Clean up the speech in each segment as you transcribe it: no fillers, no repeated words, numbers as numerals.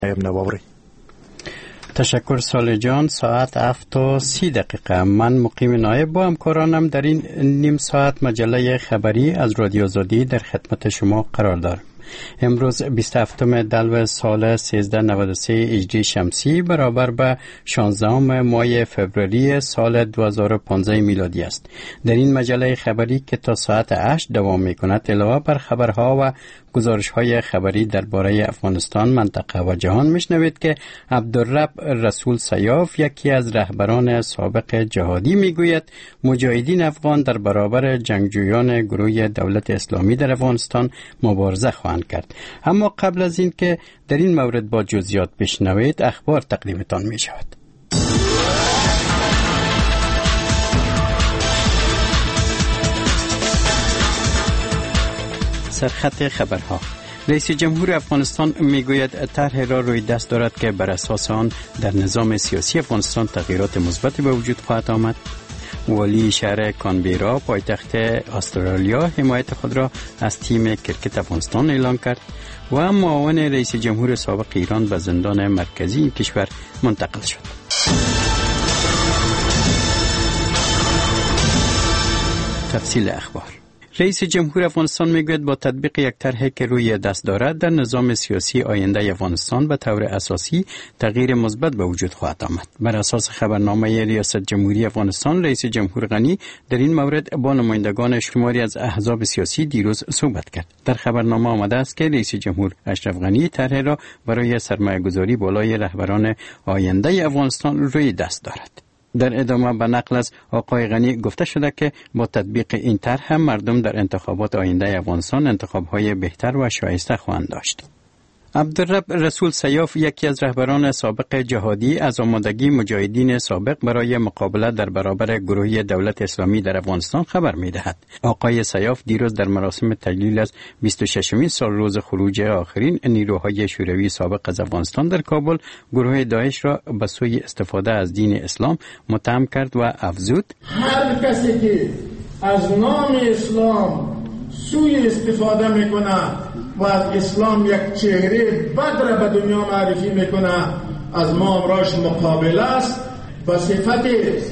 تشکر سال جان. ساعت 7:30 من مقیم نایب با همکارانم در این نیم ساعت مجله خبری از رادیو آزادی در خدمت شما قرار دارم. امروز 27 دلو سال 1393 هجری شمسی برابر به 16 ماه فوریه سال 2015 میلادی است. در این مجله خبری که تا ساعت 8 دوام می‌کند علاوه بر خبرها و گزارش‌های خبری درباره افغانستان، منطقه و جهان میشنوید که عبدالرب رسول سیاف، یکی از رهبران سابق جهادی، میگوید مجاهدین افغان در برابر جنگجویان گروه دولت اسلامی در افغانستان مبارزه خواهند کرد. اما قبل از این که در این مورد با جزئیات بشنوید، اخبار تقدیمتان می شود. سرخط خبرها. رئیس جمهور افغانستان میگوید طرح را روی دست دارد که بر اساس آن در نظام سیاسی افغانستان تغییرات مثبتی به وجود خواهد آمد. والی شهر کانبرا پایتخت استرالیا حمایت خود را از تیم کرکت افغانستان اعلام کرد و معاون رئیس جمهور سابق ایران به زندان مرکزی این کشور منتقل شد. تفصیل اخبار. رئیس جمهور افغانستان میگوید با تطبیق یک طرحی که روی دست دارد در نظام سیاسی آینده افغانستان به طور اساسی تغییر مثبت به وجود خواهد آمد. بر اساس خبرنامه ریاست جمهوری افغانستان، رئیس جمهور غنی در این مورد با نمایندگان شماری از احزاب سیاسی دیروز صحبت کرد. در خبرنامه آمده است که رئیس جمهور اشرف غنی طرح را برای سرمایه‌گذاری بالای رهبران آینده افغانستان روی دست دارد. در ادامه به نقل از آقای غنی گفته شده که با تطبیق این طرح مردم در انتخابات آینده افغانستان انتخاب‌های بهتر و شایسته خواهند داشت. عبدالرب رسول سیاف، یکی از رهبران سابق جهادی، از آمادگی مجاهدین سابق برای مقابله در برابر گروه دولت اسلامی در افغانستان خبر می‌دهد. آقای سیاف دیروز در مراسم تجلیل از 26مین سالروز خروج آخرین نیروهای شوروی سابق از افغانستان در کابل، گروه داعش را به سوی استفاده از دین اسلام متهم کرد و افزود: هر کسی که از نام اسلام سوی استفاده میکنه و از اسلام یک چهره بد را به دنیا معرفی میکنه، از ما امراش مقابله است. به صفت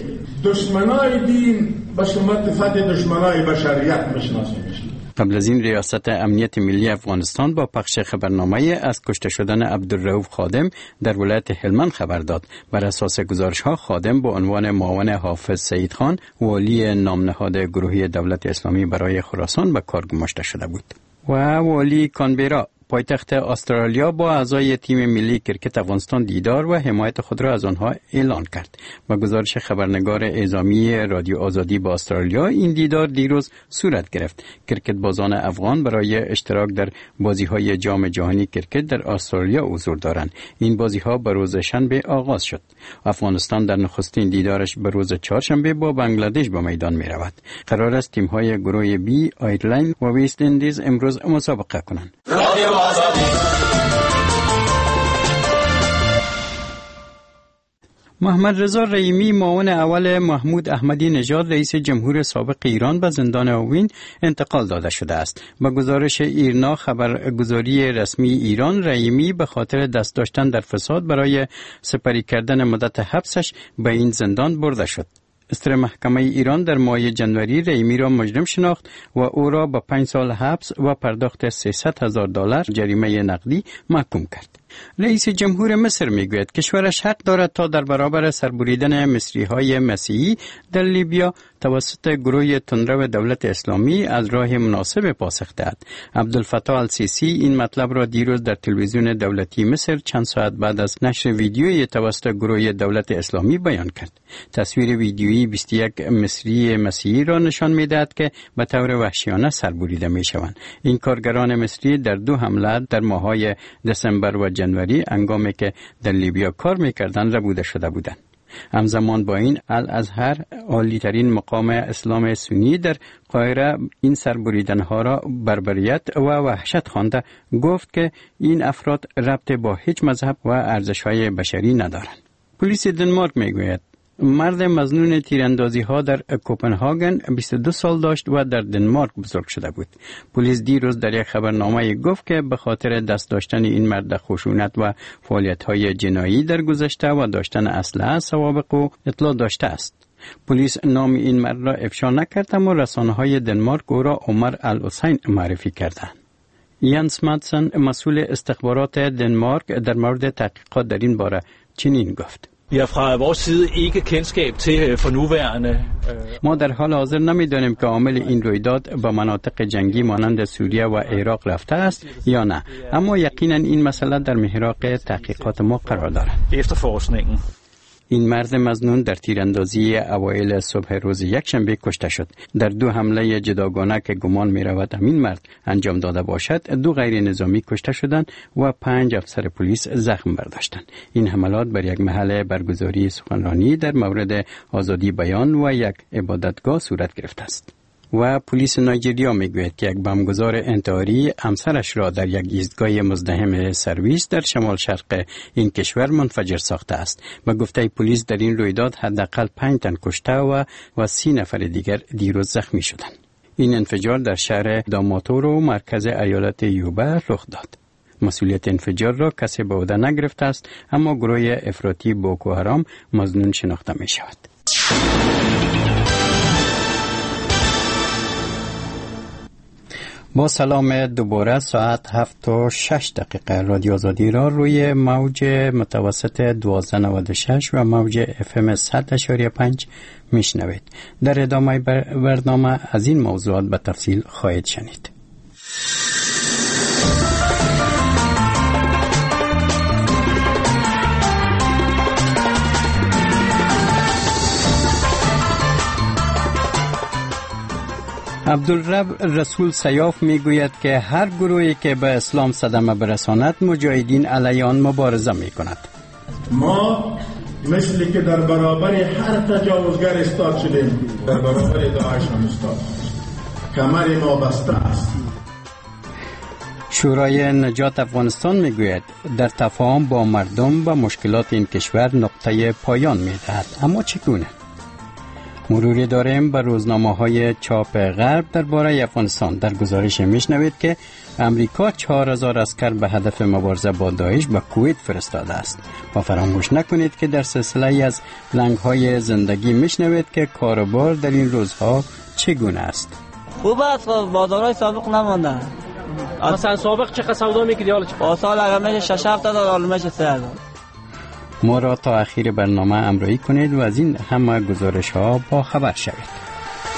دشمنای دین، به صفت دشمنای بشریت میشناسیمش. قبل از این ریاست امنیت ملی افغانستان با پخش خبرنامه از کشته شدن عبدالرؤوف خادم در ولایت هلمند خبر داد. بر اساس گزارش‌ها خادم با عنوان معاون حافظ سعید خان، والی نامنهاد گروه دولت اسلامی برای خراسان، به کار گماشته شده بود. و والی کانبرا پایتخت استرالیا با اعضای تیم ملی کرکت افغانستان دیدار و حمایت خود را از آنها اعلان کرد. با گزارش خبرنگار اعزامی رادیو آزادی با استرالیا، این دیدار دیروز صورت گرفت. کرکت بازان افغان برای اشتراک در بازی‌های جام جهانی کرکت در استرالیا حضور دارند. این بازی‌ها به روز شنبه آغاز شد. افغانستان در نخستین دیدارش به روز چهارشنبه با بنگلادش به میدان می‌رود. قرار است تیم‌های گروه بی، آیرلند و وست اندیز امروز مسابقه کنند. محمد رضا رحیمی، معاون اول محمود احمدی نژاد رئیس جمهور سابق ایران، به زندان اوین انتقال داده شده است. با گزارش ایرنا خبرگزاری رسمی ایران، رحیمی به خاطر دست داشتن در فساد برای سپری کردن مدت حبسش به این زندان برده شد. استر محکمه ایران در ماه جنوری رحیمی را مجرم شناخت و او را به 5 سال حبس و پرداخت $300,000 جریمه نقدی محکوم کرد. رئیس جمهور مصر میگوید کشورش حق دارد تا در برابر سربریدن مصری‌های مسیحی در لیبیا توسط گروه تندرو دولت اسلامی از راه مناسب پاسخ دهد. عبدالفتاح السیسی این مطلب را دیروز در تلویزیون دولتی مصر چند ساعت بعد از نشر ویدیویی توسط گروه دولت اسلامی بیان کرد. تصویر ویدیویی 21 مصری مسیحی را نشان می‌دهد که به طور وحشیانه سربریده می‌شوند. این کارگران مصری در 2 حمله در ماه‌های دسامبر و جنوری هنگامی که در لیبیا کار می‌کردند ربوده شده بودند. همزمان با این الازهر، عالی‌ترین مقام اسلام سنی در قاهره، این سربریدن‌ها را بربریت و وحشت خوانده گفت که این افراد ربط با هیچ مذهب و ارزش‌های بشری ندارند. پلیس دنمارک میگوید مرد مظنون تیراندازی ها در کوپنهاگن 22 سال داشت و در دنمارک بزرگ شده بود. پلیس دیروز در یک خبرنامه گفت که به خاطر دست داشتن این مرد خشونت و فعالیت های جنایی در گذشته و داشتن اسلحه سوابق و اطلاع داشته است. پلیس نام این مرد را افشا نکرد اما رسانه‌های دنمارک او را عمر الحسین معرفی کردند. یانس مادسن مسئول استخبارات دنمارک در مورد تحقیقات در این باره چنین گفت: ما در حال حاضر نمی‌دانیم که عامل این رویداد به مناطق جنگی مانند سوریه و عراق رفته است یا نه، اما یقینا این مسئله در محراق تحقیقات ما قرار دارد. این مرد مظنون در تیراندازی اوایل صبح روز یکشنبه کشته شد. در 2 حمله جداگانه که گمان می رود این مرد انجام داده باشد 2 غیر نظامی کشته شدند و 5 افسر پلیس زخم برداشتند. این حملات بر یک محل برگزاری سخنرانی در مورد آزادی بیان و یک عبادتگاه صورت گرفته است. و پلیس نایجریا میگوید که یک بمبگذار انتحاری همسرش را در یک ایستگاه مزدحم سرویس در شمال شرق این کشور منفجر ساخته است. به گفته پلیس در این رویداد حداقل 5 تن کشته و 30 نفر دیگر دیروز زخمی شدند. این انفجار در شهر داماتورو مرکز ایالت یوبه رخ داد. مسئولیت انفجار را کسی به عهده نگرفته است اما گروه افراطی بوکو حرام مظنون شناخته می شود. با سلام دوباره ساعت 7:06 رادیو آزادی را روی موج متوسط 1296 و موج FM 100.5 میشنوید. در ادامه برنامه از این موضوعات به تفصیل خواهید شنید. عبدالرب رسول سیاف میگوید که هر گروهی که به اسلام صدمه برساند مجاهدین علیه آن مبارزه میکند. ما مثلی که در برابر هر تجاوزگر ایستاد شدیم، در برابر داعش هم ایستاد. کمر ما بسته است. شورای نجات افغانستان میگوید در تفاهم با مردم و مشکلات این کشور نقطه پایان میدهد، اما چگونه؟ مروری داریم به روزنامه‌های چاپ غرب درباره افغانستان. در گزارش میشنوید که امریکا 4000 عسکر به هدف مبارزه با داعش به کویت فرستاده است. و فراموش نکنید که در سلسله از لنگ‌های زندگی میشنوید که کاروبار در این روزها چگونه است. خوب است، بازارهای سابق نمانده. مثلا سابق چقدر سودا می‌کردی؟ حالا با سال اگر میشه 6-7 تا حالا میشه 3000. ما را تا اخیر برنامه همراهی کنید و از این همه گزارش ها با خبر شوید.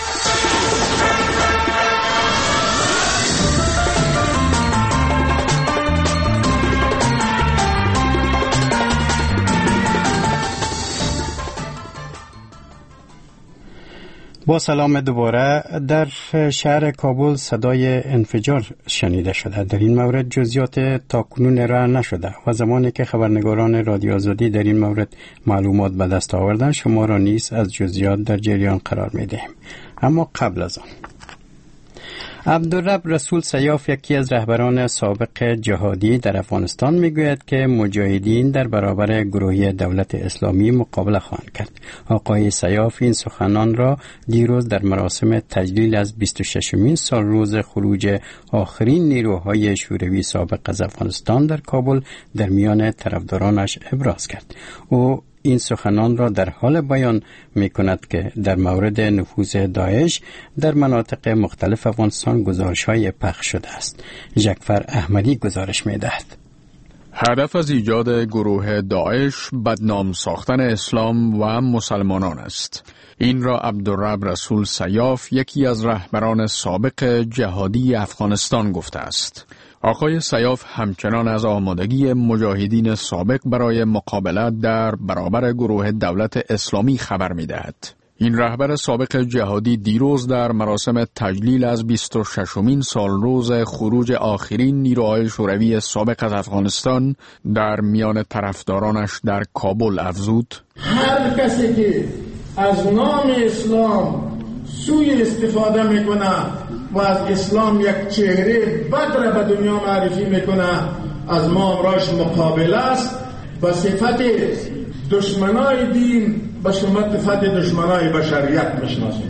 با سلام دوباره. در شهر کابل صدای انفجار شنیده شده. در این مورد جزئیات تاکنون ارائه نشده و زمانی که خبرنگاران رادیو آزادی در این مورد معلومات به دست آوردن شما را نیز از جزئیات در جریان قرار می‌دهیم. اما قبل از آن عبدالرب رسول سیاف یکی از رهبران سابق جهادی در افغانستان میگوید که مجاهدین در برابر گروهی دولت اسلامی مقابله خواهند کرد. آقای سیاف این سخنان را دیروز در مراسم تجلیل از 26مین سال روز خروج آخرین نیروهای شوروی سابق از افغانستان در کابل در میان طرفدارانش ابراز کرد. او این سخنان را در حال بیان می کند که در مورد نفوذ داعش در مناطق مختلف افغانستان گزارش‌های پخش شده است. جعفر احمدی گزارش می دهد. هدف از ایجاد گروه داعش بدنام ساختن اسلام و مسلمانان است. این را عبدالرب رسول سیاف یکی از رهبران سابق جهادی افغانستان گفته است. آقای سیاف همچنان از آمادگی مجاهدین سابق برای مقابله در برابر گروه دولت اسلامی خبر می‌دهد. این رهبر سابق جهادی دیروز در مراسم تجلیل از 26مین سال روز خروج آخرین نیروهای شوروی سابق از افغانستان در میان طرفدارانش در کابل افزود: هر کسی که از نام اسلام سوء استفاده میکنه و از اسلام یک چهره بد را به دنیا معرفی میکنه از ما امراش مقابل است. به صفت دشمنای دین به شمت فتح دشمنای بشریت میشناسیم.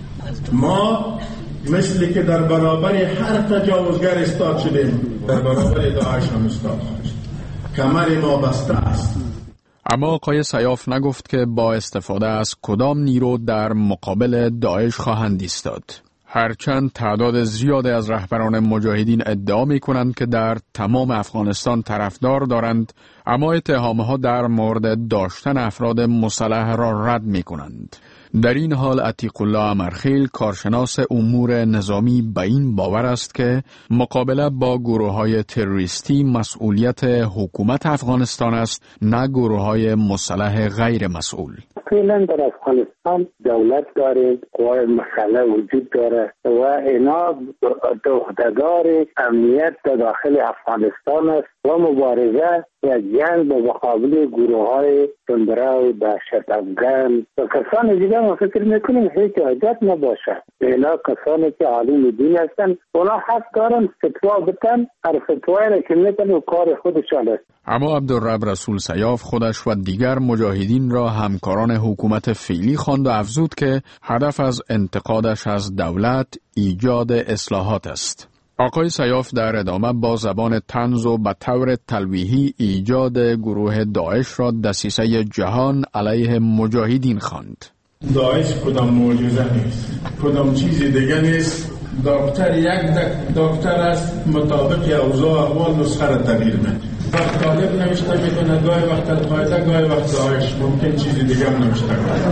ما مثل که در برابر هر تجاوزگر استاد شدیم، در برابر داعش هم استاد شدیم. کمر ما بسته است. اما آقای سیاف نگفت که با استفاده از کدام نیرو در مقابل داعش خواهند ایستاد. هرچند تعداد زیادی از رهبران مجاهدین ادعا می کنند که در تمام افغانستان طرفدار دارند، اما اتهامها در مورد داشتن افراد مسلح را رد می کنند. در این حال عتیق الله امرخیل، کارشناس امور نظامی، به این باور است که مقابله با گروه‌های تروریستی مسئولیت حکومت افغانستان است، نه گروه‌های مسلح غیر مسئول. فعلا در افغانستان دولت داره، قوای مسلح وجود داره و اینا عهدهدار امنیت در داخل افغانستان است و مبارزه و جنگ به مقابل گروه‌های تندرو، دهشت افغان و کسان دیگه. ما فکر میکنیم هیچ حاجت نباشه. اینا کسانی که عالم دین هستن، اونا حق دارن فتوا بتن، هر فتوایی را که میتن و کار خودشان است. اما عبدالرب رسول سیاف خودش و دیگر مجاهدین را همکاران حکومت فعلی خواند و افزود که هدف از انتقادش از دولت ایجاد اصلاحات است. آقای سیاف در ادامه با زبان طنز و به طور تلویحی ایجاد گروه داعش را دسیسه جهان علیه مجاهدین خواند. داعش کدام معجزه نیست، کدام چیزی دیگه نیست. دکتر یک دکتر است، مطابق اوضاع احوال نسخه را تغییر میده. وقت طالب نوشته میکنه، گاهی وقت القاعده، گاهی وقت داعش، ممکن چیزی دیگه هم نوشته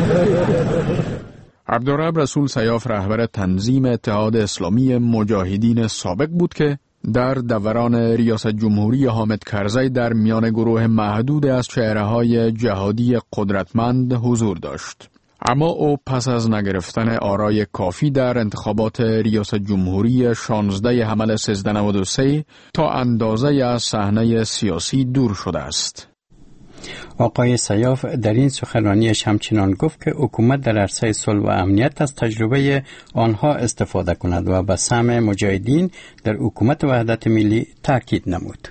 کنه. عبدالرب رسول سیاف رهبر تنظیم اتحاد اسلامی مجاهدین سابق بود که در دوران ریاست جمهوری حامد کرزی در میان گروه محدود از چهره‌های جهادی قدرتمند حضور داشت. اما او پس از نگرفتن آرای کافی در انتخابات ریاست جمهوری 16 حمل 1393 تا اندازه از صحنه سیاسی دور شده است. آقای سیاف در این سخنرانیش همچنان گفت که حکومت در عرصه صلح و امنیت از تجربه آنها استفاده کند و به سهم مجاهدین در حکومت وحدت ملی تاکید نمود.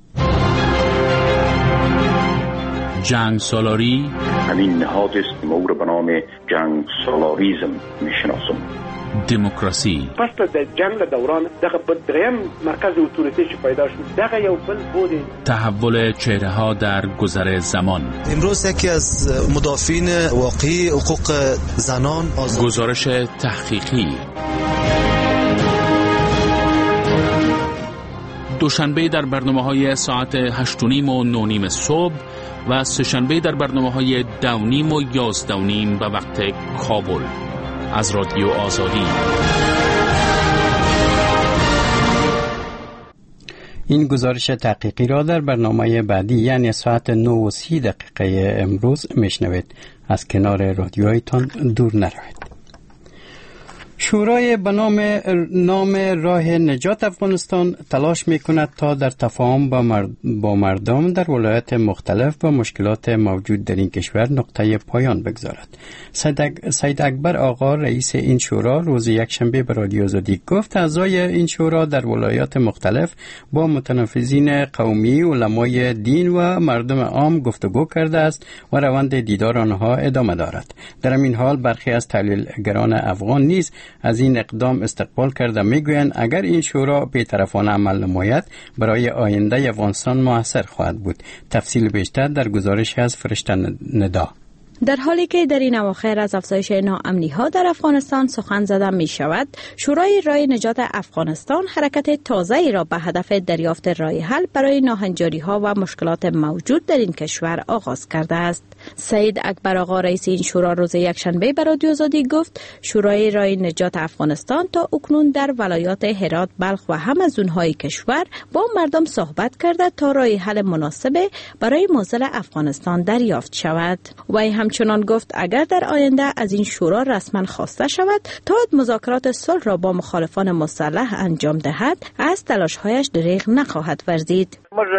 جنگ سالاری همین نهاد است ما او را به نام جنگ سالاریزم میشناسم. دموکراسی پس در جنگ دوران دغه بدریم مرکز اتوریته چې پیدا شد، دغه یو بل بود تحول چهره ها در گذر زمان. امروز یکی از مدافعین واقعی حقوق زنان گزارش تحقیقی. دوشنبه در برنامه‌های ساعت 8:30 و 9:30 صبح و سه‌شنبه در برنامه‌های 10:30 و 11:30 به وقت کابل از رادیو آزادی. این گزارش تحقیقی را در برنامه بعدی یعنی ساعت 9:30 امروز میشنوید. از کنار رادیویتان دور نروید. شورای به نام راه نجات افغانستان تلاش میکند تا در تفاهم با مردم در ولایات مختلف و مشکلات موجود در این کشور نقطه پایان بگذارد. سید اکبر آقا رئیس این شورا روز یکشنبه به رادیو آزادی گفت اعضای این شورا در ولایات مختلف با متنفذین قومی، علمای دین و مردم عام گفتگو کرده است و روند دیدار آنها ادامه دارد. در این حال برخی از تحلیلگران افغان نیز از این اقدام استقبال کرده میگویند اگر این شورا بی‌طرفانه عمل نماید برای آینده افغانستان موثر خواهد بود. تفصیل بیشتر در گزارش از فرشته ندا. در حالی که در این اواخر از افزایش ناامنی‌ها در افغانستان سخن زده می‌شود، شورای راه نجات افغانستان حرکت تازه‌ای را به هدف دریافت راه حل برای ناهنجاری‌ها و مشکلات موجود در این کشور آغاز کرده است. سید اکبر آقا رئیس این شورا روز یکشنبه به رادیو آزادی گفت شورای راه نجات افغانستان تا اکنون در ولایات هرات، بلخ و همزون‌های کشور با مردم صحبت کرده تا راه حل مناسب برای معضل افغانستان دریافت شود. و همچنان گفت اگر در آینده از این شورا رسما خواسته شود تا مذاکرات صلح را با مخالفان مسلح انجام دهد، از تلاش‌هایش دریغ نخواهد ورزید.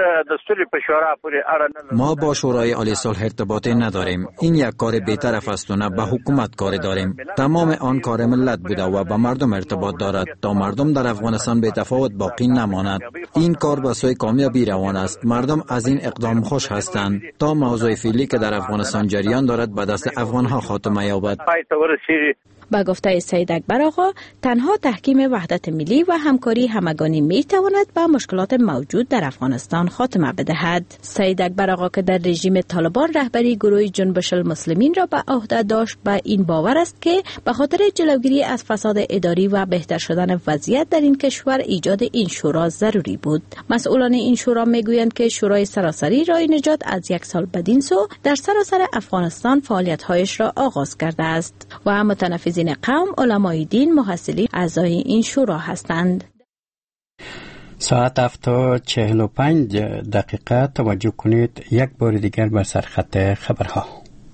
ما با شورای عالی صلح ارتباطی نداریم. این یک کار بی‌طرف است و نه به حکومت کاری داریم. تمام آن کار ملت بوده و با مردم ارتباط دارد تا مردم در افغانستان بی تفاوت باقی نماند. این کار به سوی کامیابی روان است. مردم از این اقدام خوش هستند. تا موضوع فعلی که در افغانستان جریان دارد دارد به دست افغانها خاتمه یابد. با گفته سید اکبر آقا، تنها تحکیم وحدت ملی و همکاری همگانی می تواند به مشکلات موجود در افغانستان خاتمه بدهد. سید اکبر آقا که در رژیم طالبان رهبری گروه جنبش المسلمین را به عهده داشت، به این باور است که به خاطر جلوگیری از فساد اداری و بهتر شدن وضعیت در این کشور ایجاد این شورا ضروری بود. مسئولان این شورا می گویند که شورای سراسری رای نجات از 1 سال بدین سو در سراسر افغانستان فعالیت‌هایش را آغاز کرده است و متنفذین قوم، علمای دین، محصلین اعضای این شورا هستند. ساعت 7:45 توجه کنید یک بار دیگر بر سرخط خبرها.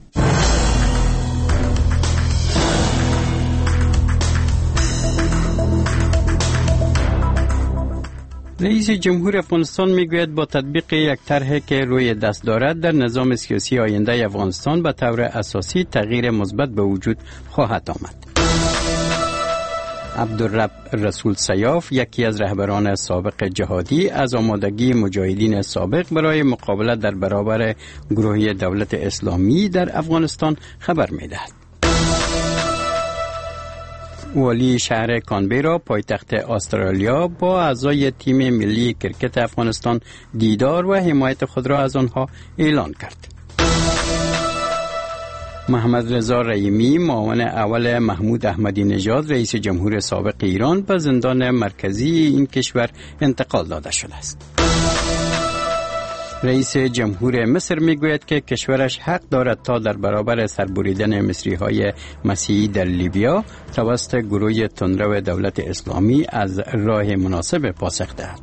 رئیس جمهور افغانستان میگوید با تطبیق یک طرحی که روی دست دارد در نظام سیاسی آینده افغانستان به طور اساسی تغییر مثبت به وجود خواهد آمد. عبدالرب رسول سیاف، یکی از رهبران سابق جهادی، از آمادگی مجاهدین سابق برای مقابله در برابر گروه دولت اسلامی در افغانستان خبر می‌دهد. والی شهر کانبرا پایتخت استرالیا با اعضای تیم ملی کرکت افغانستان دیدار و حمایت خود را از آنها اعلان کرد. محمد رضا رحیمی، معاون اول محمود احمدی نژاد رئیس جمهور سابق ایران، به زندان مرکزی این کشور انتقال داده شده است. رئیس جمهور مصر میگوید که کشورش حق دارد تا در برابر سربریدن مصری‌های مسیحی در لیبیا توسط گروه تندرو دولت اسلامی از راه مناسب پاسخ دهد.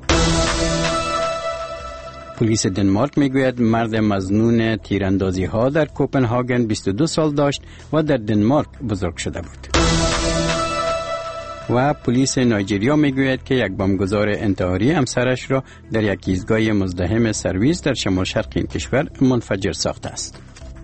پلیس دنمارک میگوید مرد مظنون تیراندازی ها در کوپنهاگن 22 سال داشت و در دنمارک بزرگ شده بود. و پلیس نایجریا میگوید که یک بمبگذار انتحاری همسرش را در یک ایستگاه مزدحم سرویس در شمال شرق این کشور منفجر ساخته است.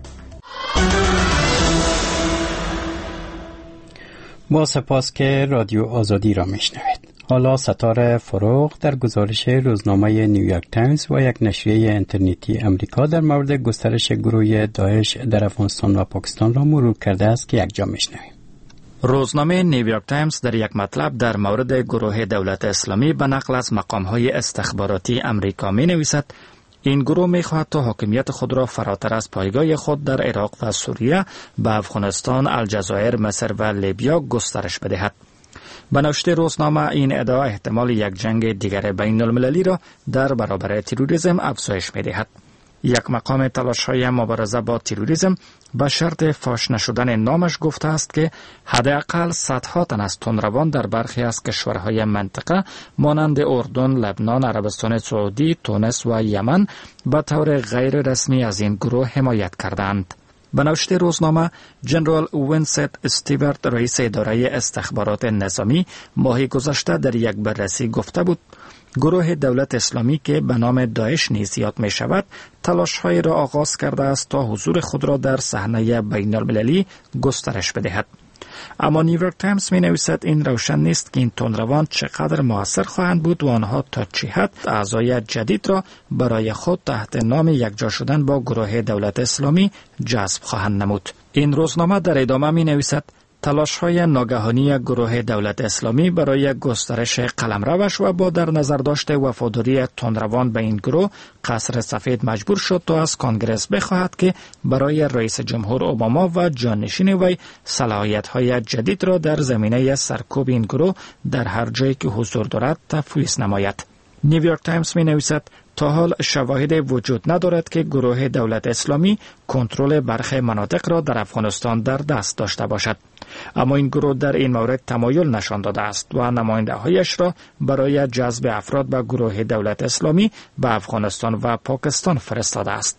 با سپاس که رادیو آزادی را میشنوید. حالا ستاره فروغ در گزارش روزنامه نیویورک تایمز و یک نشریه اینترنتی امریکا در مورد گسترش گروه داعش در افغانستان و پاکستان را مرور کرده است که یکجا میشنویم. روزنامه نیویورک تایمز در یک مطلب در مورد گروه دولت اسلامی به نقل از مقام‌های استخباراتی امریکا می‌نویسد این گروه می‌خواهد تا حاکمیت خود را فراتر از پایگاه خود در عراق و سوریه به افغانستان، الجزایر، مصر و لیبیا گسترش بدهد. به نوشته روزنامه این ادعا احتمال یک جنگ دیگر بین المللی را در برابر تروریسم افزایش می‌دهد. یک مقام تلاش‌های مبارزه با تروریسم به شرط فاش نشدن نامش گفته است که حداقل صدها تن از تندروان در برخی از کشورهای منطقه مانند اردن، لبنان، عربستان سعودی، تونس و یمن به طور غیر رسمی از این گروه حمایت کردند. به نوشته روزنامه، جنرال وینست استیورت، رئیس اداره استخبارات نظامی، ماه گذشته در یک بررسی گفته بود گروه دولت اسلامی که به نام داعش نیز یاد می شود تلاش‌های را آغاز کرده است تا حضور خود را در صحنه بین المللی گسترش بدهد. اما نیویورک تایمز می نویسد این روشن نیست که این تندروان چقدر مؤثر خواهند بود و آنها تا چه حد اعضای جدید را برای خود تحت نام یکجا شدن با گروه دولت اسلامی جذب خواهند نمود. این روزنامه در ادامه می نویسد تلاش‌های ناگهانی گروه دولت اسلامی برای گسترش قلمروش و با در نظر داشت وفاداری تندروان به این گروه، قصر سفید مجبور شد تا از کنگرس بخواهد که برای رئیس جمهور اوباما و جانشین وی صلاحیت‌های جدید را در زمینه سرکوب این گروه در هر جایی که حضور دارد تفویض نماید. نیویورک تایمز می نویسد تا حال شواهد وجود ندارد که گروه دولت اسلامی کنترل برخی مناطق را در افغانستان در دست داشته باشد. اما این گروه در این مورد تمایل نشان داده است و نماینده‌هایش را برای جذب افراد به گروه دولت اسلامی به افغانستان و پاکستان فرستاده است.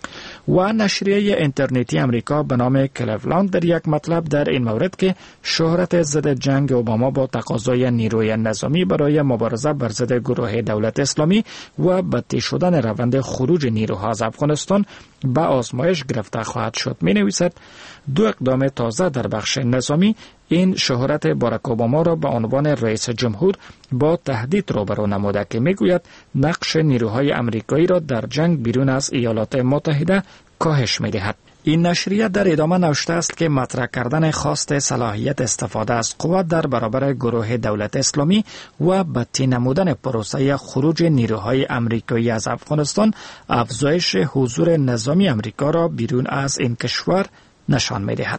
و نشریه اینترنتی امریکا به نام کلیولاند در یک مطلب در این مورد که شهرت ضد جنگ اوباما با تقاضای نیروی نظامی برای مبارزه بر ضد گروه دولت اسلامی و بدتر شدن روند خروج نیروها از افغانستان به آزمایش گرفته خواهد شد می نویسد دو اقدام تازه در بخش نظامی این شهرت باراک اوباما را به عنوان رئیس جمهور با تهدید روبرو نموده که میگوید نقش نیروهای امریکایی را در جنگ بیرون از ایالات متحده کاهش می‌دهد. این نشریه در ادامه نوشته است که مطرح کردن خواست صلاحیت استفاده از قوت در برابر گروه دولت اسلامی و بدتر نمودن پروسه خروج نیروهای امریکایی از افغانستان افزایش حضور نظامی امریکا را بیرون از این کشور نشان می‌دهد.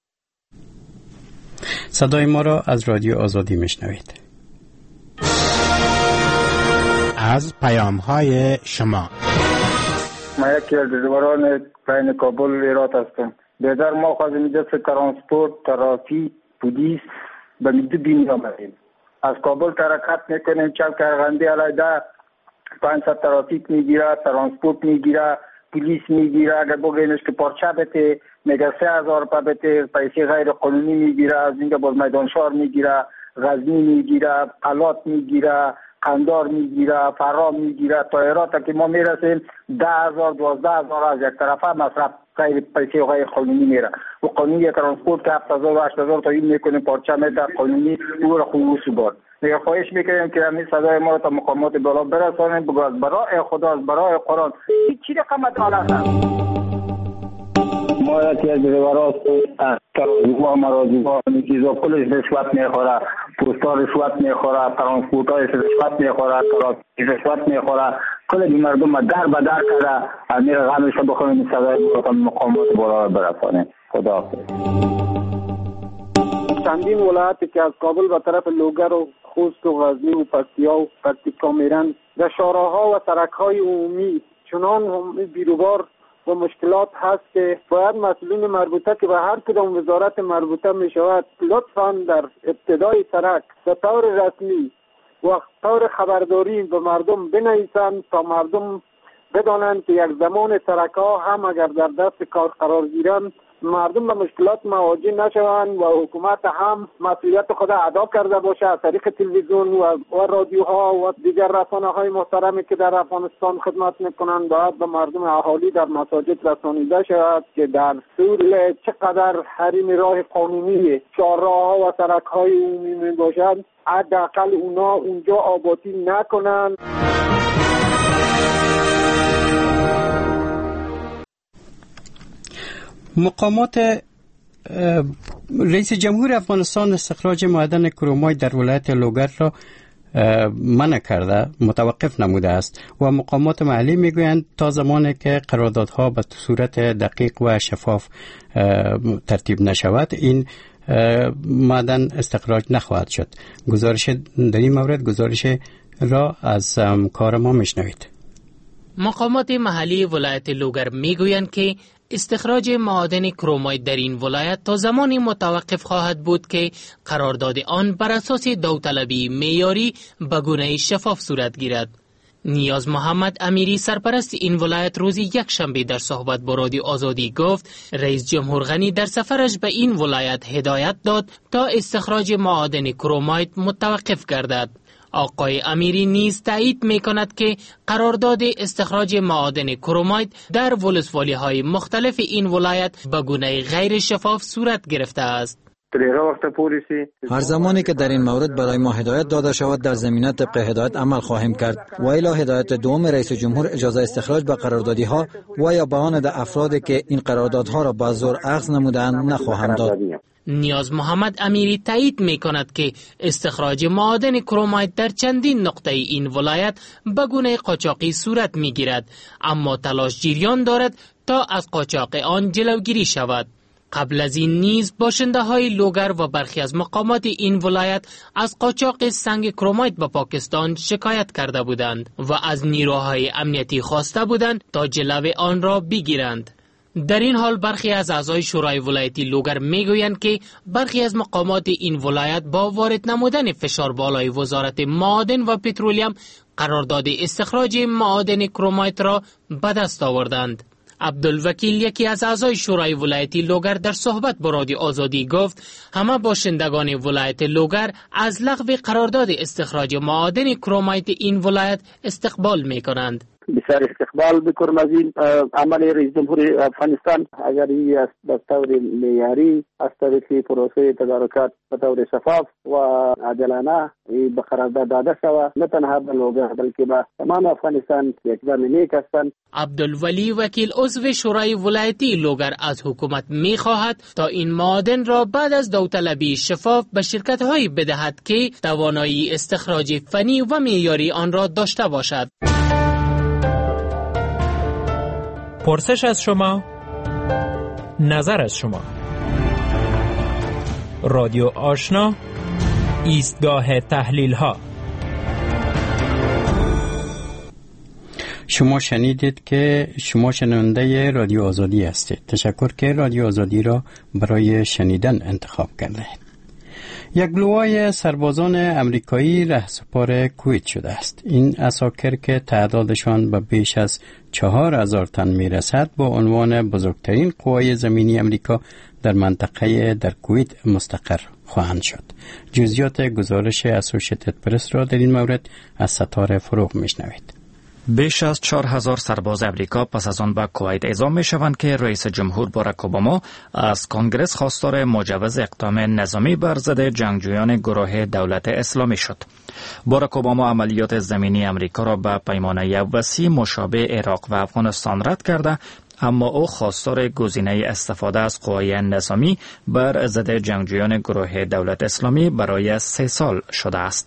صدای ما را از رادیو آزادی میشنوید. از پیام‌های شما. ما یکی از دیواران بین کابل و هرات هستم. بیدر ما خواهد میده ترانسپورت، ترافیک، پلیس به میدو بین آمدیم. از کابل ترکت میکنیم، چل کرغنده علیده 500 ترافیک میگیره، ترانسپورت میگیره، پلیس میگیره. اگر بگیمش که پارچه بته میگه 3000 روپیه بته، پیسه غیر قانونی میگیره. از اینکه باز میدانشار میگیره، غزنی میگیره، قلات میگیره، قندار میگیره، فرام میگیره. تا هرات که ما میرسیم 10,000 12,000 از یک طرفه مصرف غیر پیسه غیر قانونی میره. و قانونی ترانسپورت که 7,000 و 8,000 تا این میکنیم پارچه میده قانونی دور خصوصی بار. دیگه خواهش میکنیم که همین صدای ما رو تا مقامات بالا برسانیم. بگو از برای خدا، از برای قرآن چی رقم عدالت هست؟ ما یکی از دیوارات ترازوها مرازوها چیزا کلش رشوت میخوره، پوستا رشوت میخوره، ترانسپورت های رشوت میخوره، رشوت میخوره. کل این مردم در به در کرده. امیر غمش رو بخونیم صدای مقامات بالا برسانیم. خدا حافظ. چندین ولایتی که از کابل به طرف لوگر و خوست و غزنی و پکتیا و پکتیکا میرن در شاهراها و سرک‌های عمومی چنان بیروبار و مشکلات هست که باید مسئولین مربوطه که به هر کدام وزارت مربوطه می شود لطفاً در ابتدای سرک به طور رسمی و طور خبرداری به مردم بنویسند تا مردم بدانند که یک زمان سرک ها هم اگر در دست کار قرار گیرند مردم به مشکلات مواجه نشوند و حکومت هم مسئولیت خود ادا کرده باشه از طریق تلویزیون و رادیوها و دیگر رسانه‌های محترمی که در افغانستان خدمت میکنند باید به مردم اهالی در مساجد رسانیده شود که در صورت چقدر حریم راه قانونی شاهراها و سرک‌های عمومی می باشند حداقل اونا اونجا آبادی نکنند. مقامات رئیس جمهور افغانستان استخراج معدن کرومایت در ولایت لوگر را منع کرده، متوقف نموده است و مقامات محلی میگویند تا زمانی که قراردادها به صورت دقیق و شفاف ترتیب نشود این معدن استخراج نخواهد شد. گزارش در این مورد گزارش را از کار ما میشنوید. مقامات محلی ولایت لوگر میگویند که استخراج معادن کرومایت در این ولایت تا زمانی متوقف خواهد بود که قرارداد آن بر اساس داوطلبی معیاری به گونه شفاف صورت گیرد. نیاز محمد امیری سرپرست این ولایت روز یک شنبه در صحبت با رادیو آزادی گفت رئیس جمهور غنی در سفرش به این ولایت هدایت داد تا استخراج معادن کرومایت متوقف گردد. آقای امیری نیز تایید می کند که قرارداد استخراج معادن کرومایت در ولسوالی‌های مختلف این ولایت به گونه غیر شفاف صورت گرفته است. هر زمانی که در این مورد برای ما هدایت داده شود در زمینه طبق هدایت عمل خواهیم کرد و الی هدایت دوم رئیس جمهور اجازه استخراج به قراردادی ها و یا بیان افرادی که این قراردادها را با زور اخذ نمودند نخواهم داد. نیاز محمد امیری تایید می کند که استخراج معادن کرومایت در چندین نقطه این ولایت به گونه قاچاقی صورت می گیرد، اما تلاش جریان دارد تا از قاچاق آن جلوگیری شود. قبل از این نیز باشنده های لوگر و برخی از مقامات این ولایت از قاچاق سنگ کرومایت به پاکستان شکایت کرده بودند و از نیروهای امنیتی خواسته بودند تا جلو آن را بگیرند. در این حال برخی از اعضای شورای ولایتی لوگر میگویند که برخی از مقامات این ولایت با وارد نمودن فشار بالای وزارت معادن و پترولیم قرارداد استخراج معادن کرومایت را به دست آوردند. عبدالوکیل یکی از اعضای شورای ولایتی لوگر در صحبت با رادیو آزادی گفت همه باشندگان ولایت لوگر از لغو قرارداد استخراج معادن کرومایت این ولایت استقبال می کنند. بسیار استقبال بکنم از این عمل رئیس جمهور افغانستان. اگر این است به طور معیاری از طریق پروسه تدارکات به طور شفاف و عادلانه به قرارداد داده شود، نه تنها به لوگر بلکه به تمام افغانستان یک زن نیک هستند. عبدالولی وکیل عضو شورای ولایتی لوگر از حکومت می خواهد تا این معادن را بعد از داوطلبی شفاف به شرکت‌هایی بدهد که توانایی استخراج فنی و معیاری آن را داشته باشد. پرسش از شما، نظر از شما. رادیو آشنا، ایستگاه تحلیل ها. شما شنیدید که شما شنونده رادیو آزادی هستید. تشکر که رادیو آزادی را برای شنیدن انتخاب کردید. یک لوای سربازان امریکایی رهسپار کویت شده است. این عساکر که تعدادشان به بیش از 4000 تن میرسد با عنوان بزرگترین قوای زمینی امریکا در منطقه در کویت مستقر خواهند شد. جزئیات گزارش اسوشیتد پرس را در این مورد از ستاره فروغ میشنوید. بیش از 4000 سرباز امریکا پس از آن به کویت اعزام می شوند که رئیس جمهور باراک اوباما از کنگرس خواستار مجوز اقدام نظامی بر ضد جنگجویان گروه دولت اسلامی شد. باراک اوباما عملیات زمینی امریکا را به پیمانه وسیع مشابه عراق و افغانستان رد کرده، اما او خواستار گزینه استفاده از قوای نظامی بر ضد جنگجویان گروه دولت اسلامی برای 3 سال شده است.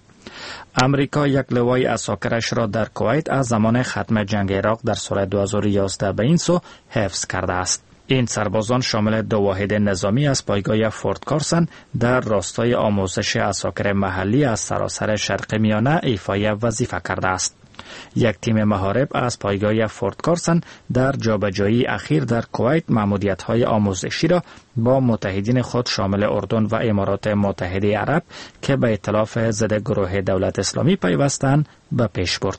امریکا یک لوای عساکرش را در کویت از زمان ختم جنگ عراق در سال 2011 به این سو حفظ کرده است. این سربازان شامل 2 واحد نظامی از پایگاه فورت کارسن در راستای آموزش عساکر محلی از سراسر شرق میانه ایفای وظیفه کرده است. یک تیم محارب از پایگاه فورت کارسن در جابجایی اخیر در کویت مأموریت‌های آموزشی را با متحدین خود شامل اردن و امارات متحده عرب که به ائتلاف ضد گروه دولت اسلامی پیوستند به پیش برد.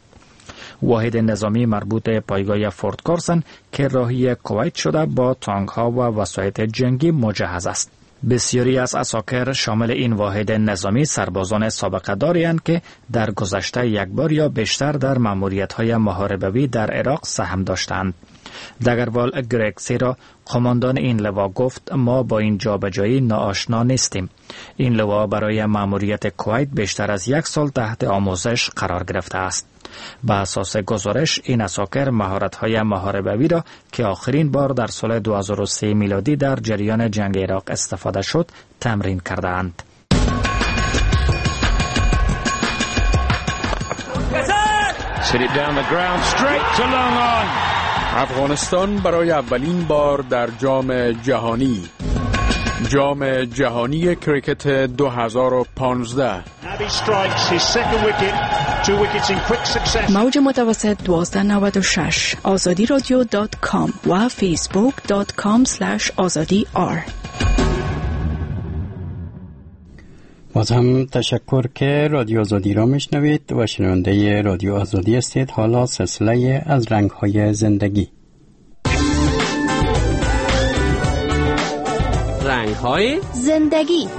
واحد نظامی مربوط به پایگاه فورت کارسن که راهی کویت شده با تانک‌ها و وسایط جنگی مجهز است. بسیاری از عساکر شامل این واحد نظامی سربازان سابقه دارند که در گذشته یک بار یا بیشتر در مأموریت‌های محاربوی در عراق سهم داشتند. دگروال گریگ سیرا قماندان این لوا گفت ما با این جابجایی ناآشنا نیستیم. این لوا برای مأموریت کویت بیشتر از 1 سال تحت آموزش قرار گرفته است. به اساس گزارش این عساکر مهارت‌های محاربوی را که آخرین بار در سال 2003 میلادی در جریان جنگ عراق استفاده شد تمرین کردند. افغانستان برای اولین بار در جام جهانی کریکت 2015 موج متوسط 1296 azadiradyo.com و facebook.com/azadi_r. باز هم تشکر که رادیو آزادی را میشنوید و شنونده رادیو آزادی هستید. حالا سلسله از رنگ‌های زندگی. رنگ‌های زندگی.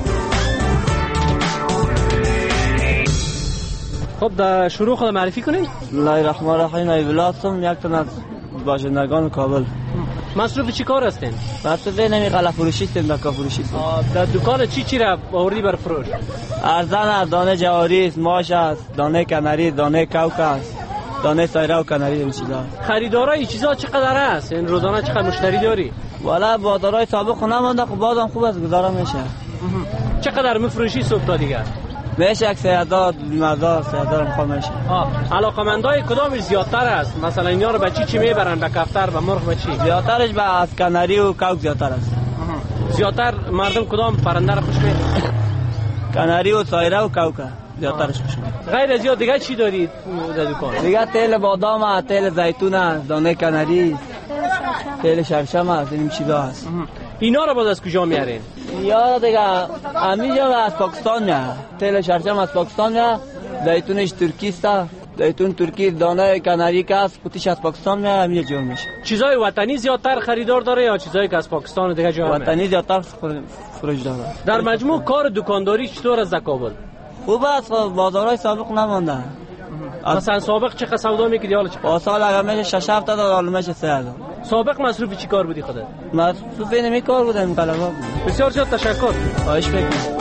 خب در شروع خود معرفی کنید. بسم الله الرحمن الرحیم. ایولاسم یک تن از باشندگان کابل. مصروف چی کار هستین؟ مصروف نمی غله فروشی هستیم، دکا فروشی هستیم. در دکان چی را آوردی بر فروش؟ ارزن است، دانه جواری است، ماش است، دانه کناری، دانه کوک است، دانه سایره و کناری این چیزا. خریدارای این چیزا چقدر است؟ این روزانه چقدر مشتری داری؟ والا بازارای سابق نمونده، خب بازم خوب است، گزارا میشه. چقدر میفروشی صبح تا دیگه؟ میشه 3000 2000 3000 میخوام میشه. علاقمندای کدامش زیادتر است؟ مثلا اینا رو به چی میبرن؟ به کفتر و مرغ به چی؟ زیادترش به از کناری و کوک زیادتر است. زیادتر مردم کدام پرنده رو خوش می‌دارن؟ کناری و سایره و کوک زیادترش خوش می‌دارن. غیر از زیاد دیگه چی دارید در دکان؟ دیگه تیل بادام، تیل زیتون، دانه کناری، تیل شرشم است، این چیزا هست. اینا رو باز از کجا میارین؟ یا دیگه همینجا از پاکستان میاد. تیل شرشم از پاکستان میاد، زیتونش ترکی است، زیتون ترکی، دانه کناری که است قوتیش از پاکستان میاد، همینجا جور میشه. چیزای وطنی زیادتر خریدار داره یا چیزایی که از پاکستان و دیگه جا میاد؟ وطنی زیادتر فروش داره. در مجموع کار دکانداری چطور است در کابل؟ خوب است، بازارهای سابق نمونده. مثلا سابق چقدر سودا میکردی حالا چقدر؟ سال اگر میشه 6 7 تا حالا میشه 3000. سابق مصروف چی کار بودی خودت؟ مصروف اینمی کار بودم طلبا. بسیار زیاد تشکر. خواهش میکنم.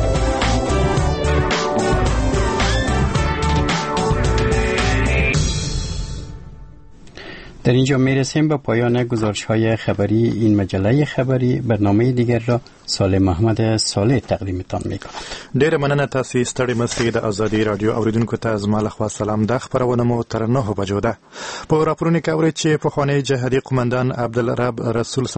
در اینجا میرسیم به پایان گزارش‌های خبری این مجله خبری. برنامه دیگر را صالح محمد صالح تقدیمتان میکنم. ډیره مننه تاسو ستړي مسئله د ازادي رادیو اوریدونکو ته زما لخوا سلام. د خبرونه مو تر 9 بجو ده. په راپورونو کې اوري چې په خوانی جهادي قومندان عبدالرب رسول